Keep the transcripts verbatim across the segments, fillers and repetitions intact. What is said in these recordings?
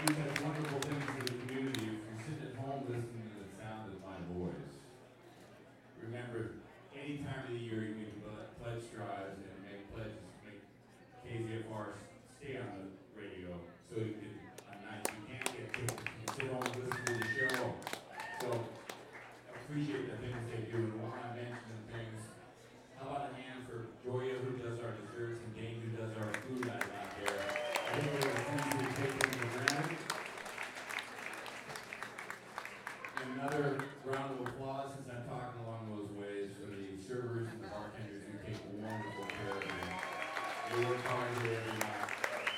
do such wonderful things for the community. If you're sitting at home listening to the sound of my voice, remember, any time of the year you make pledge drives and make pledges, make K Z F R stay on the radio so you can, on nights you can't get tickets, you can sit home and listen to the show. So, I appreciate the things they do, and while I mention things, how about a hand for Joya, who does our desserts, and Dane, who does our food out there. I think we're going to take them for granted. And another round of applause, since I'm talking along those ways, for the servers and the bartenders who take wonderful care of me. They work hard here every night.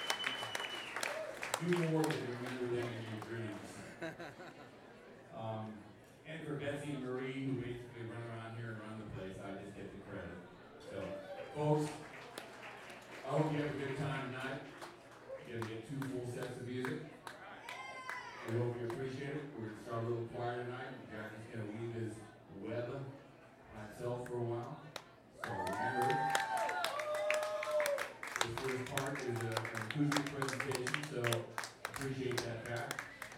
Do more than remember them in your dreams. Um, and for Betsy and Marie, who basically run around here and run the place, I just get the credit. So, folks, I hope you have a good time tonight. You're going to get two full sets of music. We hope you appreciate it. We're going to start a little choir tonight. Jack is going to leave his web by itself for a while. So remember, this first part is a, an acoustic presentation, so appreciate that fact.